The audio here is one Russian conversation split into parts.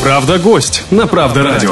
Правда гость на Правда радио.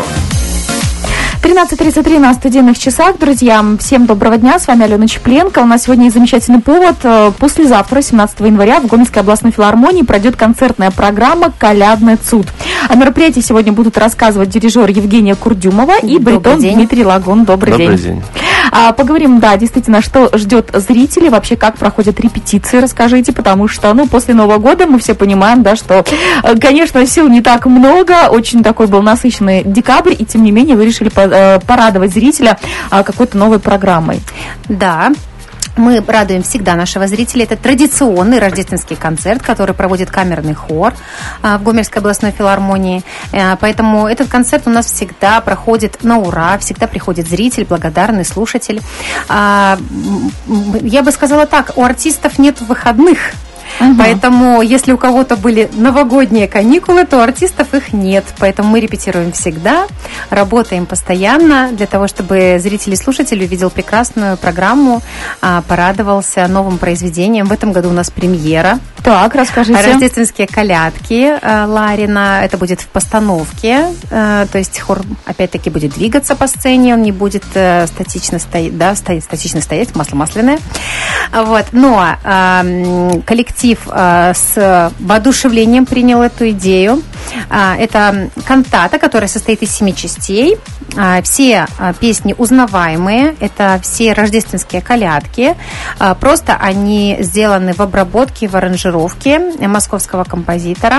13:33 на студийных часах, друзья. Всем доброго дня, с вами Алена Чепленко. У нас сегодня есть замечательный повод. Послезавтра, 17 января, в Гомельской областной филармонии пройдет концертная программа «Колядный цуд». О мероприятии сегодня будут рассказывать дирижер Евгения Курдюмова и баритон Дмитрий Лагун. Добрый день. Поговорим, да, действительно, что ждет зрителей, вообще как проходят репетиции, расскажите, потому что, после Нового года мы все понимаем, да, что, конечно, сил не так много, очень такой был насыщенный декабрь, и тем не менее вы решили порадовать зрителя какой-то новой программой. Да. Мы радуем всегда нашего зрителя. Это традиционный рождественский концерт, который проводит камерный хор в Гомельской областной филармонии. Поэтому этот концерт у нас всегда проходит на ура, всегда приходит зритель, благодарный слушатель. Я бы сказала так, у артистов нет выходных. Поэтому, если у кого-то были новогодние каникулы, то у артистов их нет. Поэтому мы репетируем всегда, работаем постоянно для того, чтобы зритель и слушатель увидел прекрасную программу, порадовался новым произведением. В этом году у нас премьера. Так, расскажите. Рождественские колядки Ларина. Это будет в постановке. То есть хор, опять-таки, будет двигаться по сцене. Он не будет статично стоять, масло масляное. Вот. Но коллектив с воодушевлением принял эту идею. Это кантата, которая состоит из 7 частей. Все песни узнаваемые. Это все рождественские колядки. Просто они сделаны в обработке, в аранжировке московского композитора.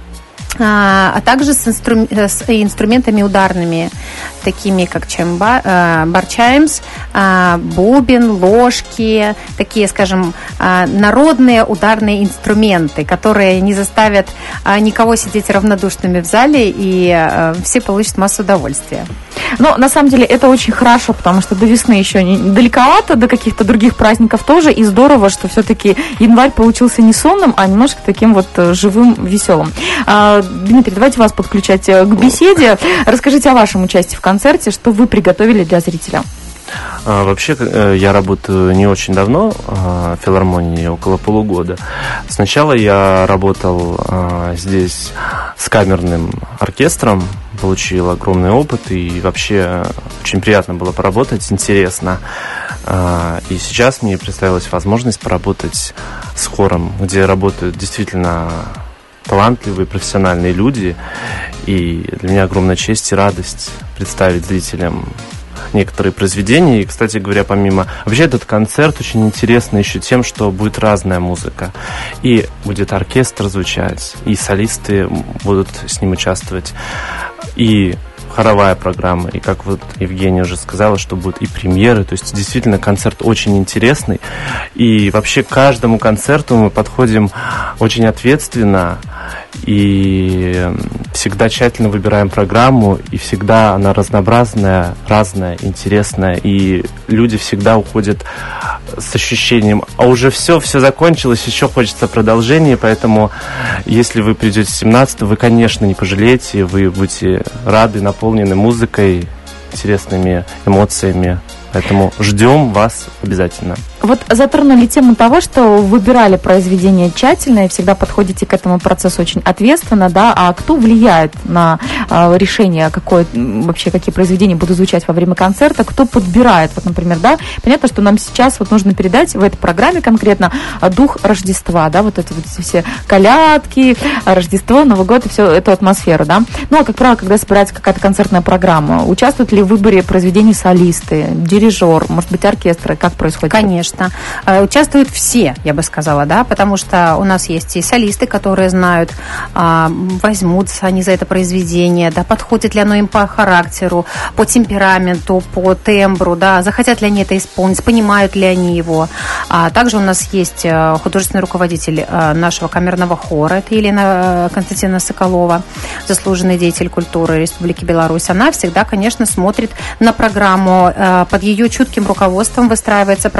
А также с инструментами ударными, такими как барчаймс, бубен, ложки, такие, скажем, народные ударные инструменты, которые не заставят никого сидеть равнодушными в зале, и все получат массу удовольствия. Но на самом деле это очень хорошо, потому что до весны еще далековато, до каких-то других праздников тоже, и здорово, что все-таки январь получился не сонным, а немножко таким вот живым, веселым. Дмитрий, давайте вас подключать к беседе. Расскажите о вашем участии в концерте, что вы приготовили для зрителя. Вообще, я работаю не очень давно в филармонии, около полугода. Сначала я работал здесь с камерным оркестром, получил огромный опыт, и вообще очень приятно было поработать, интересно. И сейчас мне представилась возможность поработать с хором, где работают действительно талантливые, профессиональные люди. И для меня огромная честь и радость представить зрителям некоторые произведения. И, кстати говоря, помимо... Вообще, этот концерт очень интересный еще тем, что будет разная музыка. И будет оркестр звучать, и солисты будут с ним участвовать, и хоровая программа, и как вот Евгения уже сказала, что будут и премьеры, то есть действительно концерт очень интересный, и вообще к каждому концерту мы подходим очень ответственно, и всегда тщательно выбираем программу, и всегда она разнообразная, разная, интересная, и люди всегда уходят с ощущением, а уже все закончилось, еще хочется продолжения, поэтому если вы придете 17-го, вы, конечно, не пожалеете, вы будете рады, наполнены музыкой, интересными эмоциями. Поэтому ждем вас обязательно. Вот затронули тему того, что выбирали произведение тщательно и всегда подходите к этому процессу очень ответственно, да, а кто влияет на решение, какие произведения будут звучать во время концерта, кто подбирает, вот, например, да, понятно, что нам сейчас вот нужно передать в этой программе конкретно дух Рождества, да, вот это вот все колядки, Рождество, Новый год и всю эту атмосферу, да. Ну, а как правило, когда собирается какая-то концертная программа, участвуют ли в выборе произведений солисты, дирижер, может быть, оркестры, как происходит? Конечно. Участвуют все, я бы сказала, да, потому что у нас есть и солисты, которые знают, возьмутся они за это произведение, да, подходит ли оно им по характеру, по темпераменту, по тембру, да, захотят ли они это исполнить, понимают ли они его. Также у нас есть художественный руководитель нашего камерного хора, это Елена Константиновна Соколова, заслуженный деятель культуры Республики Беларусь. Она всегда, конечно, смотрит на программу, под ее чутким руководством выстраивается программа. Также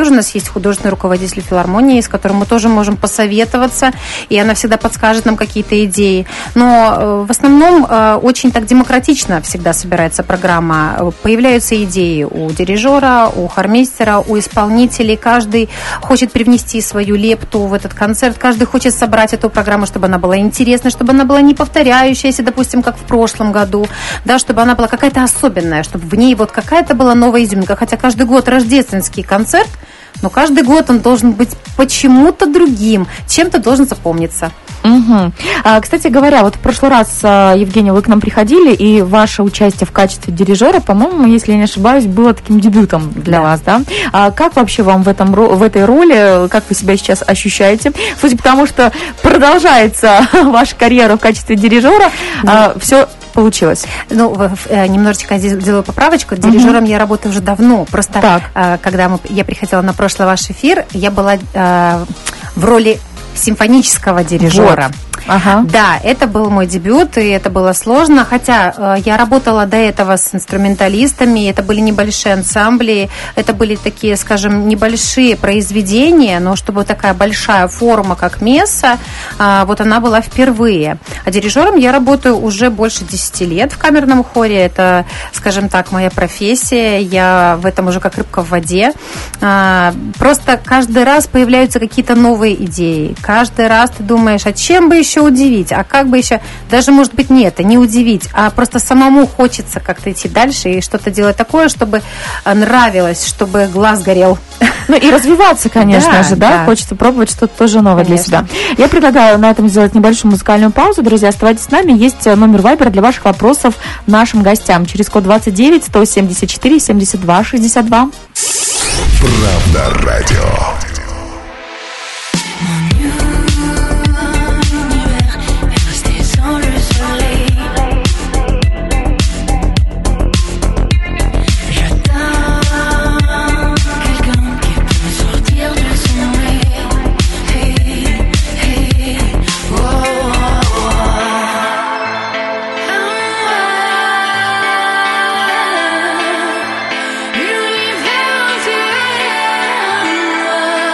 тоже у нас есть художественный руководитель филармонии, с которым мы тоже можем посоветоваться, и она всегда подскажет нам какие-то идеи. Но в основном очень так демократично всегда собирается программа. Появляются идеи у дирижера, у хормейстера, у исполнителей. Каждый хочет привнести свою лепту в этот концерт, каждый хочет собрать эту программу, чтобы она была интересной, чтобы она была не повторяющаяся, допустим, как в прошлом году, да, чтобы она была какая-то особенная, чтобы в ней вот какая-то была новая изюминка. Хотя каждый год рождественский концерт, но каждый год он должен быть почему-то другим, чем-то должен запомниться. Угу. Кстати говоря, вот в прошлый раз, Евгения, вы к нам приходили, и ваше участие в качестве дирижера, по-моему, если я не ошибаюсь, было таким дебютом для вас, да? Как вообще вам в этой роли, как вы себя сейчас ощущаете? Судя по тому, что продолжается ваша карьера в качестве дирижера, все получилось. Ну, немножечко сделаю поправочку. Дирижером я работаю уже давно. Просто когда я приходила на прошлый ваш эфир, я была в роли симфонического дирижера. Вот. Ага. Да, это был мой дебют, и это было сложно, хотя я работала до этого с инструменталистами, это были небольшие ансамбли, это были такие, скажем, небольшие произведения, но чтобы такая большая форма, как месса, вот она была впервые. А дирижером я работаю уже больше 10 лет в камерном хоре, это, скажем так, моя профессия, я в этом уже как рыбка в воде. Просто каждый раз появляются какие-то новые идеи, каждый раз ты думаешь, а чем бы еще удивить, а как бы еще, даже, может быть, нет, не удивить, а просто самому хочется как-то идти дальше и что-то делать такое, чтобы нравилось, чтобы глаз горел. Ну и развиваться, конечно же, да? Хочется пробовать что-то тоже новое для себя. Я предлагаю на этом сделать небольшую музыкальную паузу. Друзья, оставайтесь с нами. Есть номер Viber для ваших вопросов нашим гостям. Через код 29 174 72 62. Правда радио. You leave hell to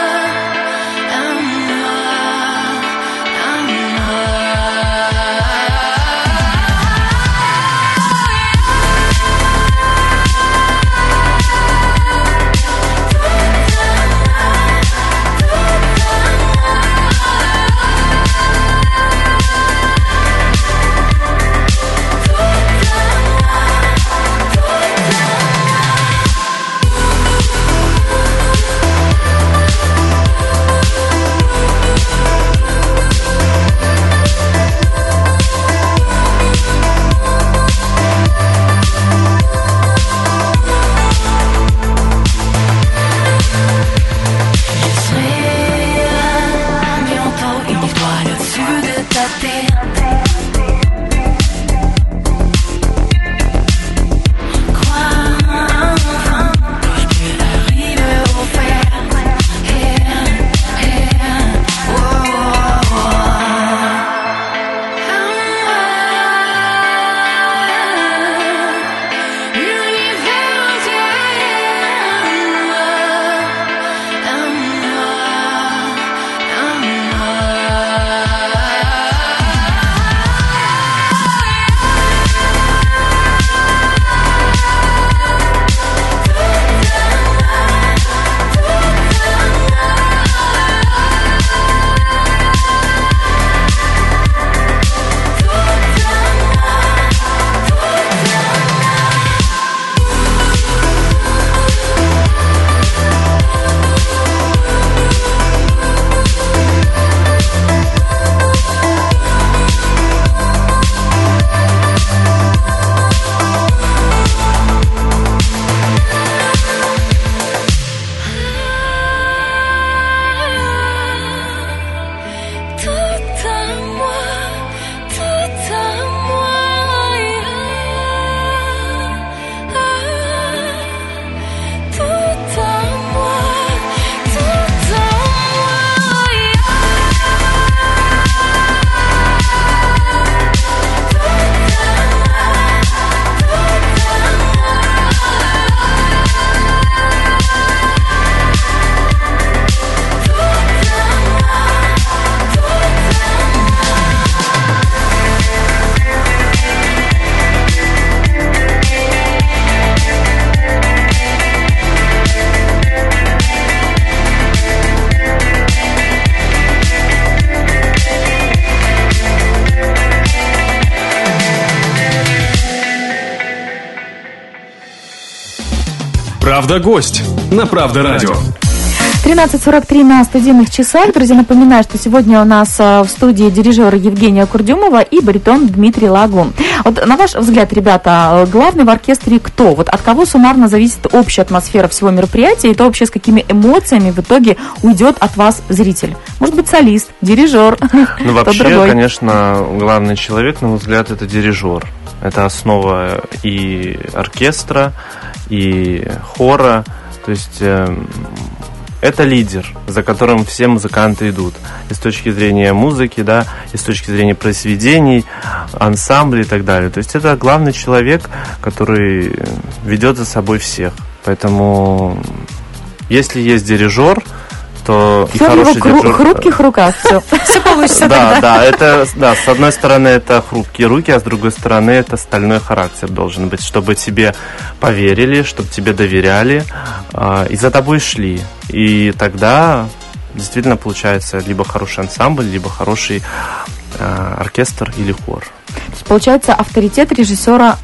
Правда, гость на Правда радио. 13:43 на студийных часах. Друзья, напоминаю, что сегодня у нас в студии дирижеры Евгения Курдюмова и баритон Дмитрий Лагун. Вот на ваш взгляд, ребята, главный в оркестре кто? Вот от кого суммарно зависит общая атмосфера всего мероприятия и то вообще с какими эмоциями в итоге уйдет от вас зритель? Может быть, солист, дирижер? Ну, вообще, конечно, главный человек, на мой взгляд, это дирижер. Это основа и оркестра, и хора. То есть это лидер, за которым все музыканты идут. И с точки зрения музыки, да, и с точки зрения произведений, ансамбля и так далее. То есть это главный человек, который ведет за собой всех. Поэтому, если есть дирижер, то все и хороший в его дирижер... хрупких руках, все получится. Да, с одной стороны это хрупкие руки, а с другой стороны это стальной характер должен быть, чтобы тебе поверили, чтобы тебе доверяли и за тобой шли. И тогда действительно получается либо хороший ансамбль, либо хороший оркестр или хор. То есть, получается, авторитет дирижера,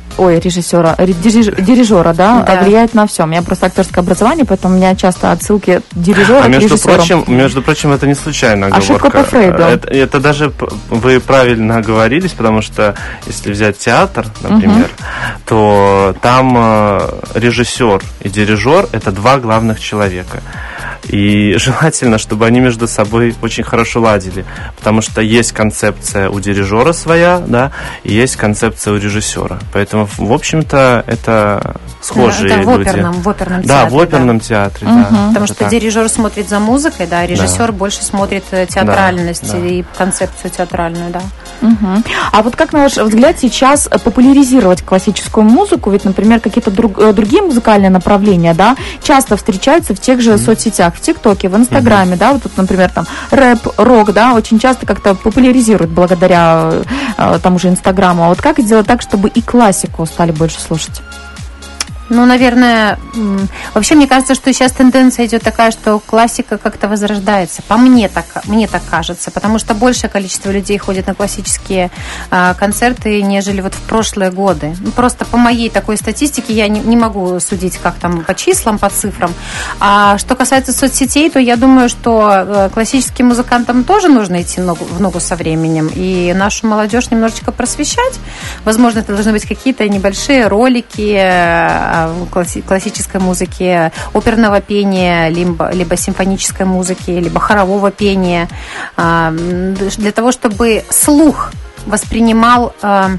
да, влияет на все. У меня просто актерское образование, поэтому у меня часто отсылки дирижера к режиссеру. Между прочим, это не случайная оговорка. Ошибка по Фрейду. Это даже вы правильно оговорились, потому что если взять театр, например, то там режиссер и дирижер – это два главных человека. И желательно, чтобы они между собой очень хорошо ладили, потому что есть концепция у дирижера своя, да, и есть концепция у режиссера. Поэтому, в общем-то, это схожие это люди. В оперном театре. Да, в оперном театре, да. Потому что дирижер смотрит за музыкой, да, а режиссер больше смотрит театральность и концепцию театральную, да. А вот как, на ваш взгляд, сейчас популяризировать классическую музыку? Ведь, например, какие-то другие музыкальные направления, да, часто встречаются в тех же соцсетях, в ТикТоке, в Инстаграме, да, вот тут, например, там рэп, рок, да, очень часто как-то популяризируют благодаря тому же Инстаграму. А вот как сделать так, чтобы и классику стали больше слушать? Ну, наверное, вообще мне кажется, что сейчас тенденция идет такая, что классика как-то возрождается. Мне так кажется, потому что большее количество людей ходит на классические концерты, нежели вот в прошлые годы. Просто по моей такой статистике я не могу судить, как там по числам, по цифрам. А что касается соцсетей, то я думаю, что классическим музыкантам тоже нужно идти в ногу со временем и нашу молодежь немножечко просвещать. Возможно, это должны быть какие-то небольшие ролики классической музыки, оперного пения, либо симфонической музыки, либо хорового пения, для того, чтобы слух воспринимал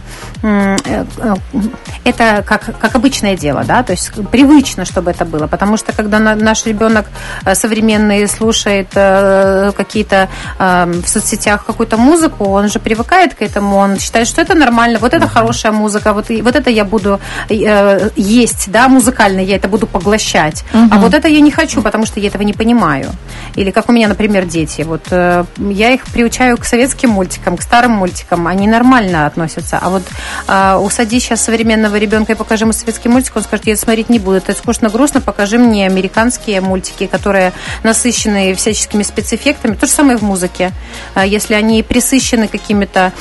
это как обычное дело, да, то есть привычно, чтобы это было, потому что когда наш ребенок современный слушает какие-то в соцсетях какую-то музыку, он же привыкает к этому, он считает, что это нормально, вот это хорошая музыка, вот это я буду есть, да, музыкально я это буду поглощать, а вот это я не хочу, потому что я этого не понимаю. Или как у меня, например, дети, вот я их приучаю к советским мультикам, к старым мультикам, они нормально относятся, а вот усади сейчас современного ребенка и покажи ему советский мультик, он скажет, я смотреть не буду, это скучно, грустно, покажи мне американские мультики, которые насыщены всяческими спецэффектами. То же самое в музыке. Если они присыщены какими-то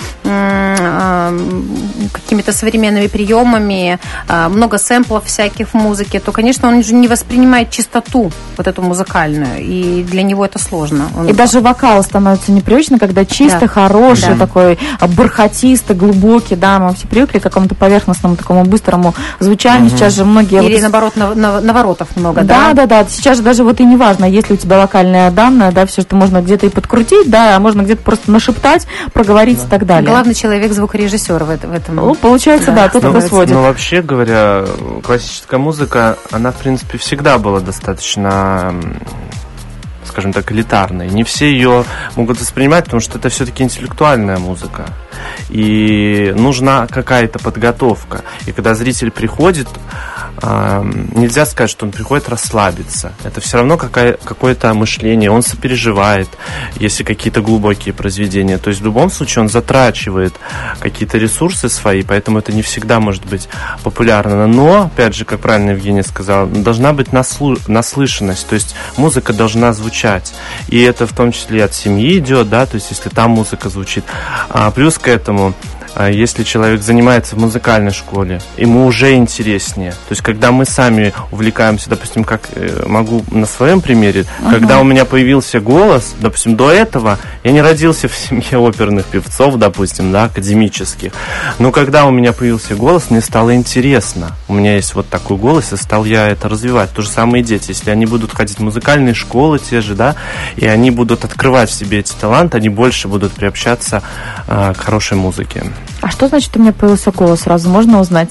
современными приемами, много сэмплов всяких в музыке, то, конечно, он же не воспринимает чистоту вот эту музыкальную, и для него это сложно. И даже вокал становится непривычно, когда чисто, хороший, такой бархатистый, глубокий, да, мы все привыкли к какому-то поверхностному, такому быстрому звучанию. Сейчас же многие... Или, наоборот, наворотов много, да? Да. Сейчас же даже вот и не важно, есть ли у тебя локальная данная, да, все, что можно где-то и подкрутить, да, а можно где-то просто нашептать, проговорить и так далее. Главный человек звукорежиссер в этом. Ну, получается, да, тут это сводит. Ну, вообще говоря, классическая музыка, она, в принципе, всегда была достаточно, скажем так, элитарной. Не все ее могут воспринимать, потому что это все-таки интеллектуальная музыка. И нужна какая-то подготовка. И когда зритель приходит, нельзя сказать, что он приходит расслабиться. Это все равно какое-то мышление, он сопереживает, если какие-то глубокие произведения. То есть в любом случае он затрачивает какие-то ресурсы свои, поэтому это не всегда может быть популярно. Но, опять же, как правильно Евгения сказала, должна быть наслышанность, то есть музыка должна звучать. И это в том числе от семьи идет, да, то есть если там музыка звучит. Плюс к этому если человек занимается в музыкальной школе, ему уже интереснее. То есть, когда мы сами увлекаемся, допустим, как могу на своем примере, когда у меня появился голос, допустим, до этого я не родился в семье оперных певцов, допустим, да, академических, но когда у меня появился голос, мне стало интересно. У меня есть вот такой голос, и стал я это развивать. То же самое и дети. Если они будут ходить в музыкальные школы те же, да, и они будут открывать в себе эти таланты, они больше будут приобщаться к хорошей музыке. А что значит, у меня появился голос сразу? Можно узнать?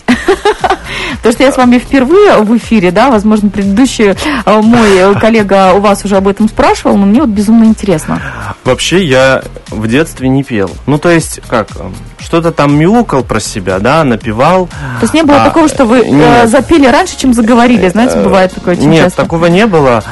Потому что я с вами впервые в эфире, да, возможно, предыдущий мой коллега у вас уже об этом спрашивал, но мне вот безумно интересно. Вообще я в детстве не пел. Ну, то есть, как, что-то там мяукал про себя, да, напевал. То есть не было такого, что вы запели раньше, чем заговорили, знаете, бывает такое очень часто? Нет, часто. такого не было.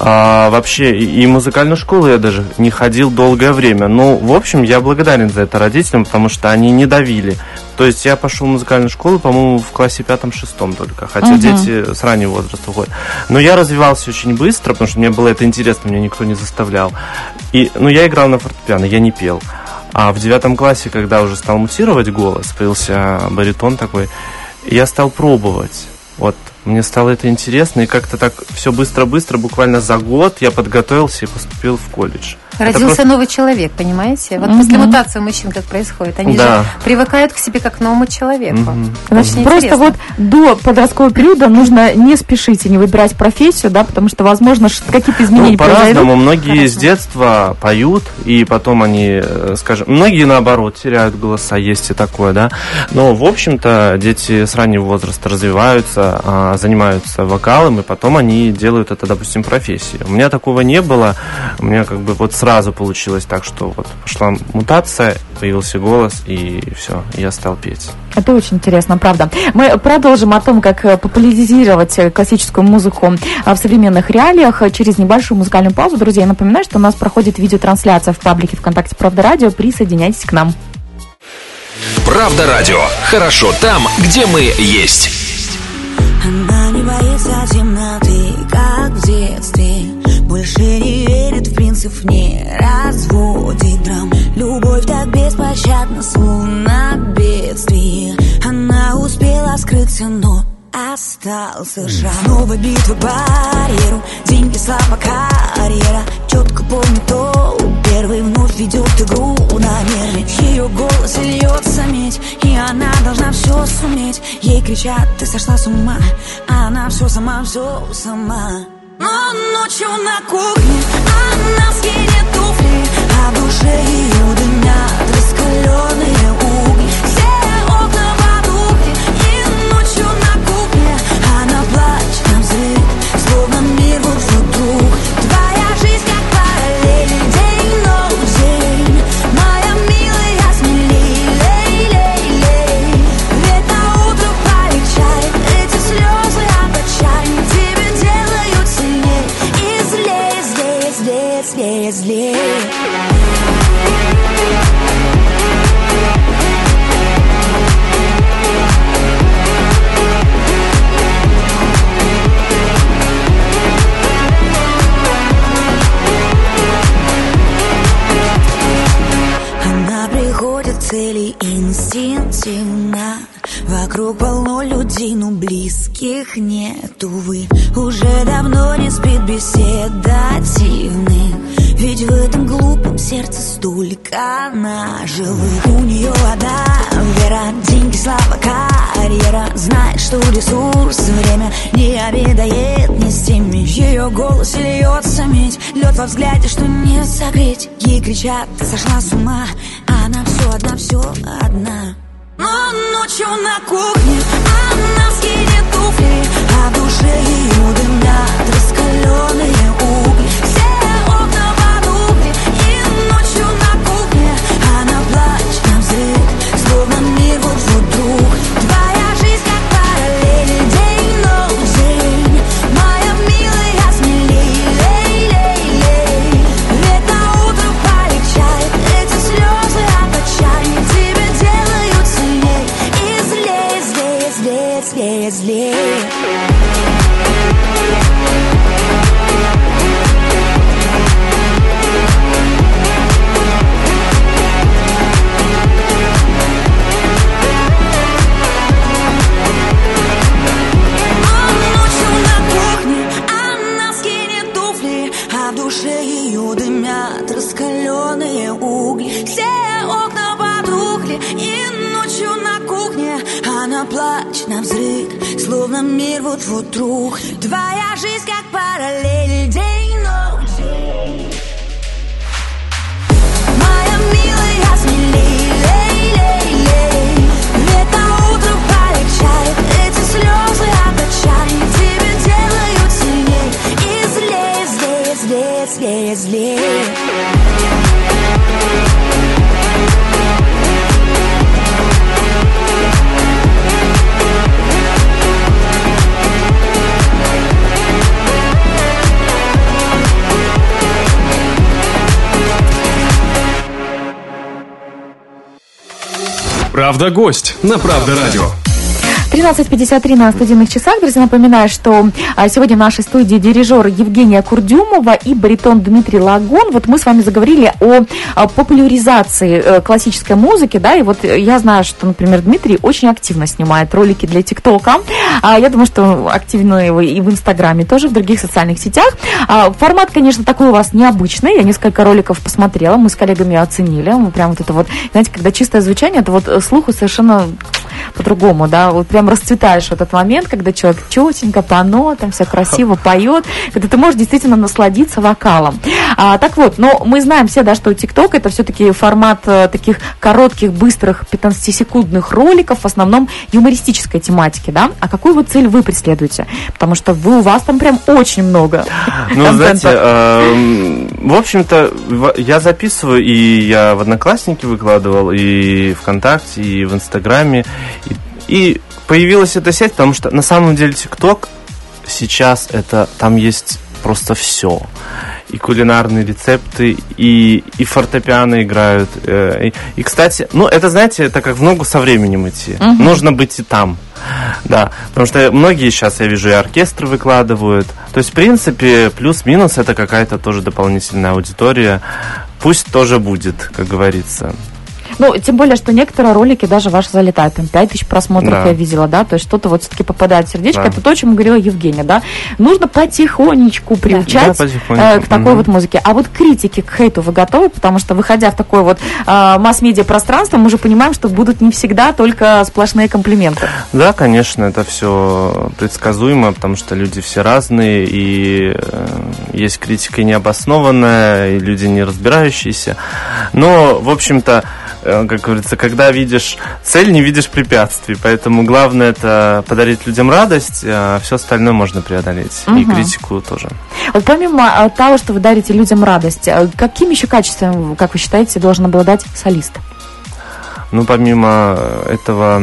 Вообще, и музыкальную школу я даже не ходил долгое время. Ну, в общем, я благодарен за это родителям, потому что они не давили. То есть я пошел в музыкальную школу, по-моему, в классе 5-6 только, хотя дети с раннего возраста ходят. Но я развивался очень быстро, потому что мне было это интересно, меня никто не заставлял. И, я играл на фортепиано, я не пел. А в 9 классе, когда уже стал мутировать голос, появился баритон такой, я стал пробовать. Вот, мне стало это интересно, и как-то так все быстро-быстро, буквально за год я подготовился и поступил в колледж. Родился новый человек, понимаете? Вот после мутации у мужчин как происходит. Они же привыкают к себе как к новому человеку. Значит, просто вот до подросткового периода нужно не спешить и не выбирать профессию, да, потому что, возможно, какие-то изменения произойдут. По-разному. Многие с детства поют, и потом они, скажем, многие, наоборот, теряют голоса, есть и такое, да. Но, в общем-то, дети с раннего возраста развиваются, занимаются вокалом, и потом они делают это, допустим, профессией. У меня такого не было. У меня как бы вот сразу получилось так, что вот пошла мутация, появился голос, и все, я стал петь. Это очень интересно, правда. Мы продолжим о том, как популяризировать классическую музыку в современных реалиях через небольшую музыкальную паузу. Друзья, я напоминаю, что у нас проходит видеотрансляция в паблике ВКонтакте «Правда радио». Присоединяйтесь к нам. Правда радио. Хорошо там, где мы есть. Она не боится темноты, как в детстве. Больше не верит в принцип, не разводит драм. Любовь так беспощадна, словно бедствие. Она успела скрыться, но остался шрам. Снова битва барьеру, деньги, слава, карьера. Четко помню, кто первый вновь ведет игру на нервы. Ее голос льется медь, и она должна все суметь. Ей кричат, ты сошла с ума, а она все сама. Но ночью на кухне она скинет туфли, а в душе ее дымят раскаленные угли. Все окна потухли, и ночью на кухне она плачет на взрыв, словно мир вот вдруг. Твоя жизнь как параллель, день, ночь, день. Моя милая, смелей, лей, лей, лей. Ведь на утро полегчает, эти слезы от отчаяния тебя делают сильней. И злее, злее, злее, злее, злее. Цели инстинктивно. Вокруг полно людей, но близких нет, увы. Уже давно не спит беседа дивных. Ведь в этом глупом сердце столько наживых. У нее одна вера, деньги, слава, карьера. Знает, что ресурс, время не обедает ни с теми. Ее голос льется медь, лед во взгляде, что не согреть. Ей кричат, ты сошла с ума, а она все одна, все одна. Но ночью на кухне она скинет туфли, а в душе ее дымят раскаленные угли. Все окна потухли, и ночью на кухне она плачет на взрыв, словно мир вот вдруг. Твоя жизнь как параллель, день, ночь, день. Моя милая, смелей, лей, лей, лей. Ведь на утро полегчает, эти слезы от отчаяния тебя делают сильней. И злее, злее, злее, злее, злее. черные угли. Все окна потухли, и ночью на кухне она плачет навзрыд, словно мир вот-вот рухнет. Твоя жизнь как параллель, день-ночь. Моя милая, смелей, лей-лей-лей. Ведь на утро полегчает, эти слезы облегчают, тебя делают сильней. И злее, злее, злее, злее, злее. Правда, гость на Правда Радио. 13:53 на студийных часах. Друзья, напоминаю, что сегодня в нашей студии дирижер Евгения Курдюмова и баритон Дмитрий Лагун. Вот мы с вами заговорили о популяризации классической музыки, да, и вот я знаю, что, например, Дмитрий очень активно снимает ролики для ТикТока. Я думаю, что активно его и в Инстаграме, тоже в других социальных сетях. Формат, конечно, такой у вас необычный. Я несколько роликов посмотрела, мы с коллегами оценили. Мы прям вот это вот, знаете, когда чистое звучание, это вот слуху совершенно по-другому, да, вот прям расцветаешь в этот момент, когда человек четенько, по нотам, все красиво поет, когда ты можешь действительно насладиться вокалом. Так вот, но мы знаем все, да, что ТикТок это все-таки формат таких коротких, быстрых, 15-секундных роликов, в основном юмористической тематики, да? А какую вот цель вы преследуете? Потому что у вас там прям очень много контента. Знаете, в общем-то, я записываю, и я в Одноклассники выкладывал, и ВКонтакте, и в Инстаграме, и появилась эта сеть, потому что на самом деле ТикТок сейчас это, там есть просто все. И кулинарные рецепты, и фортепиано играют. И, кстати, ну, это, знаете, это как в ногу со временем идти. Нужно быть и там. Да, потому что многие сейчас, я вижу, и оркестры выкладывают. То есть, в принципе, плюс-минус это какая-то тоже дополнительная аудитория. Пусть тоже будет, как говорится. Ну, тем более, что некоторые ролики даже ваши залетают, там 5000 просмотров, да. Я видела, да, то есть что-то вот все-таки попадает в сердечко, да. Это то, о чем говорила Евгения, да, нужно потихонечку приучать к такой вот музыке. А вот критики к хейту вы готовы? Потому что, выходя в такое вот масс-медиа пространство, мы же понимаем, что будут не всегда только сплошные комплименты. Да, конечно, это все предсказуемо, потому что люди все разные, и есть критика необоснованная, и люди не разбирающиеся, но, в общем-то, как говорится, когда видишь цель, не видишь препятствий. Поэтому главное это подарить людям радость, а все остальное можно преодолеть. И критику тоже. Вот помимо того, что вы дарите людям радость, каким еще качеством, как вы считаете, должен обладать солист? Ну, помимо этого,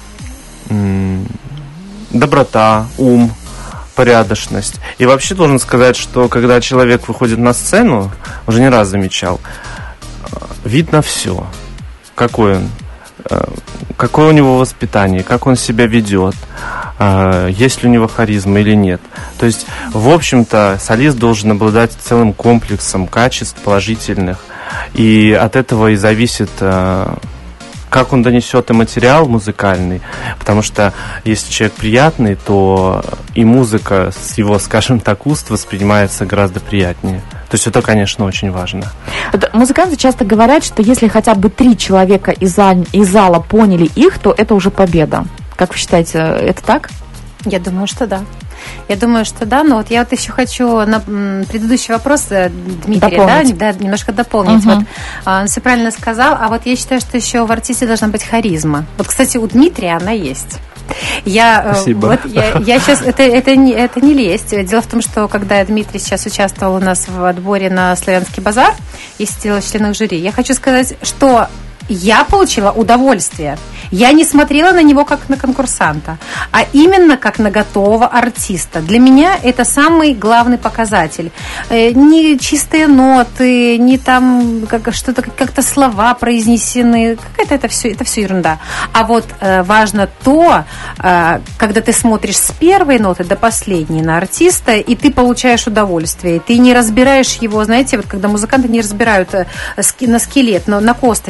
доброта, ум, порядочность. И вообще должен сказать, что когда человек выходит на сцену, уже не раз замечал, видно все. Какой он, какое у него воспитание, как он себя ведет, есть ли у него харизма или нет. То есть, в общем-то, солист должен обладать целым комплексом качеств положительных, и от этого и зависит, как он донесет и материал музыкальный, потому что если человек приятный, то и музыка с его, скажем так, уст воспринимается гораздо приятнее. То есть это, конечно, очень важно. Вот музыканты часто говорят, что если хотя бы 3 человека из зала поняли их, то это уже победа. Как вы считаете, это так? Я думаю, что да. Я думаю, что да, но вот я вот еще хочу на предыдущий вопрос Дмитрия, да, немножко дополнить. Вот, он все правильно сказал, а вот я считаю, что еще в артисте должна быть харизма. Вот, кстати, у Дмитрия она есть. Спасибо. Вот, я сейчас, это не лесть. Дело в том, что когда Дмитрий сейчас участвовал у нас в отборе на Славянский базар и сидела в членах жюри, я хочу сказать, что я получила удовольствие. Я не смотрела на него как на конкурсанта, а именно как на готового артиста. Для меня это самый главный показатель. Не чистые ноты, не там что-то, как-то слова произнесены. Какая-то это все ерунда. А вот важно то, когда ты смотришь с первой ноты до последней на артиста, и ты получаешь удовольствие. Ты не разбираешь его, знаете, вот когда музыканты не разбирают на скелет, но на косточки, они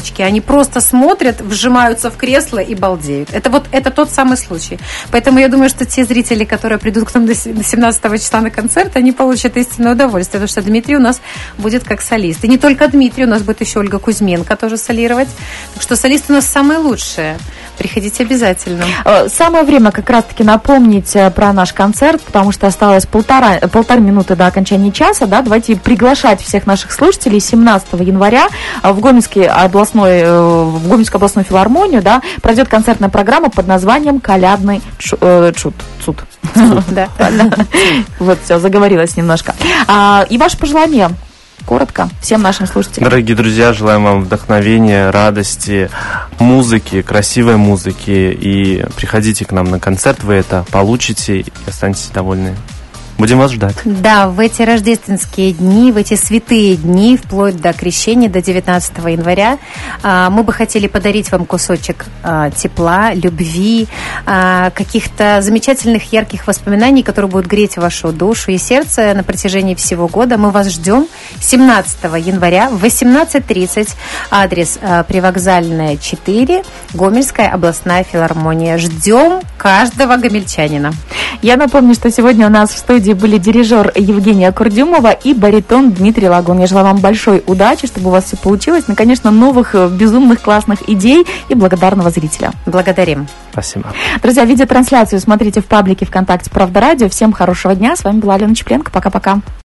просто смотрят, вжимаются в кресло и балдеют. Это тот самый случай. Поэтому я думаю, что те зрители, которые придут к нам до 17 числа на концерт, они получат истинное удовольствие, потому что Дмитрий у нас будет как солист. И не только Дмитрий, у нас будет еще Ольга Кузьменко тоже солировать. Так что солисты у нас самые лучшие. Приходите обязательно. Самое время как раз-таки напомнить про наш концерт, потому что осталось полторы минуты до окончания часа. Да? Давайте приглашать всех наших слушателей 17 января в Гомельскую областную филармонию. Да, пройдет концертная программа под названием «Колядный цуд». Да. Вот, все, заговорилась немножко. И ваше пожелание? Коротко всем нашим слушателям. Дорогие друзья, желаем вам вдохновения, радости, музыки, красивой музыки. И приходите к нам на концерт, вы это получите и останетесь довольны. Будем вас ждать. Да, в эти рождественские дни, в эти святые дни, вплоть до крещения, до 19 января, мы бы хотели подарить вам кусочек тепла, любви, каких-то замечательных, ярких воспоминаний, которые будут греть вашу душу и сердце на протяжении всего года. Мы вас ждем 17 января в 18:30. Адрес Привокзальная, 4, Гомельская областная филармония. Ждем каждого гомельчанина. Я напомню, что сегодня у нас в студии были дирижер Евгения Курдюмова и баритон Дмитрий Лагун. Я желаю вам большой удачи, чтобы у вас все получилось. Ну, конечно, новых безумных классных идей и благодарного зрителя. Благодарим. Спасибо. Друзья, видеотрансляцию смотрите в паблике ВКонтакте «Правда Радио». Всем хорошего дня. С вами была Алена Чепленко. Пока-пока.